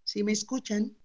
¿Sí me escuchan?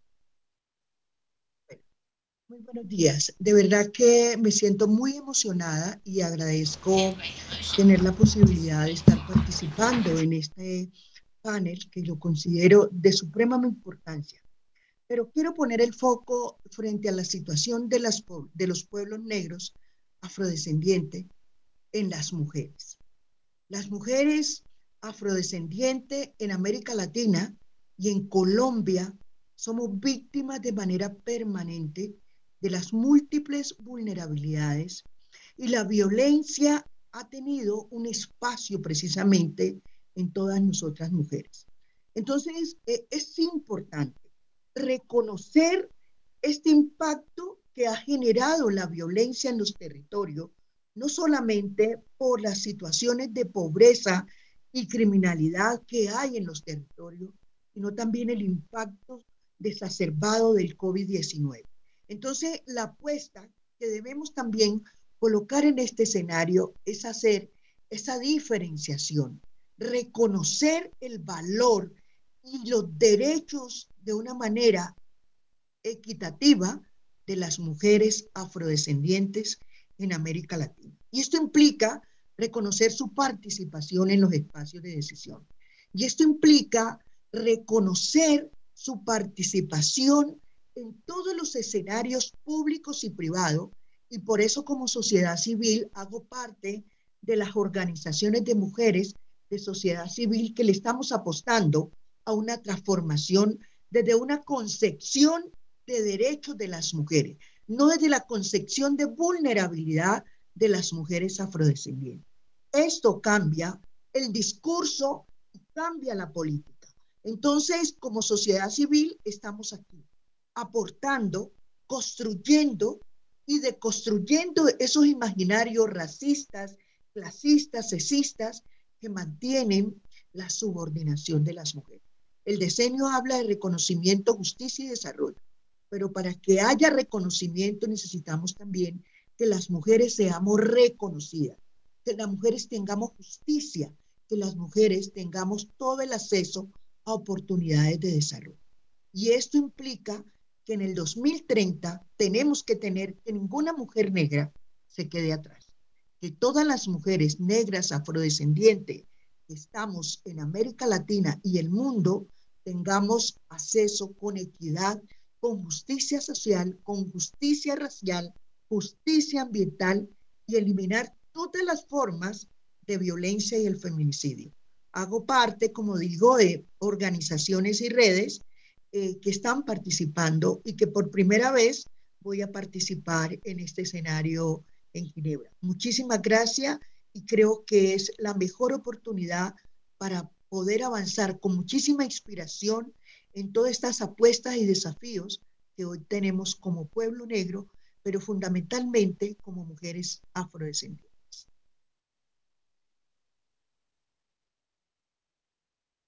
Bueno, muy buenos días. De verdad que me siento muy emocionada y agradezco tener la posibilidad de estar participando en este panel que lo considero de suprema importancia. Pero quiero poner el foco frente a la situación de los pueblos negros afrodescendientes en las mujeres. Las mujeres afrodescendientes en América Latina y en Colombia somos víctimas de manera permanente de las múltiples vulnerabilidades y la violencia ha tenido un espacio precisamente en todas nosotras mujeres. Entonces, es importante reconocer este impacto que ha generado la violencia en los territorios, no solamente por las situaciones de pobreza y criminalidad que hay en los territorios, sino también el impacto exacerbado del COVID-19. Entonces, la apuesta que debemos también colocar en este escenario es hacer esa diferenciación, reconocer el valor y los derechos de una manera equitativa de las mujeres afrodescendientes en América Latina. Y esto implica reconocer su participación en los espacios de decisión. Y esto implica reconocer su participación en todos los escenarios públicos y privados. Y por eso como sociedad civil hago parte de las organizaciones de mujeres de sociedad civil que le estamos apostando a una transformación desde una concepción de derechos de las mujeres, no desde la concepción de vulnerabilidad de las mujeres afrodescendientes. Esto cambia el discurso y cambia la política. Entonces, como sociedad civil, estamos aquí aportando, construyendo y deconstruyendo esos imaginarios racistas, clasistas, sexistas que mantienen la subordinación de las mujeres. El decenio habla de reconocimiento, justicia y desarrollo, pero para que haya reconocimiento necesitamos también que las mujeres seamos reconocidas, que las mujeres tengamos justicia, que las mujeres tengamos todo el acceso a oportunidades de desarrollo. Y esto implica que en el 2030 tenemos que tener que ninguna mujer negra se quede atrás, que todas las mujeres negras afrodescendientes que estamos en América Latina y el mundo tengamos acceso con equidad, con justicia social, con justicia racial, justicia ambiental y eliminar todas las formas de violencia y el feminicidio. Hago parte, como digo, de organizaciones y redes que están participando y que por primera vez voy a participar en este escenario en Ginebra. Muchísimas gracias y creo que es la mejor oportunidad para poder avanzar con muchísima inspiración en todas estas apuestas y desafíos que hoy tenemos como pueblo negro, pero fundamentalmente como mujeres afrodescendientes.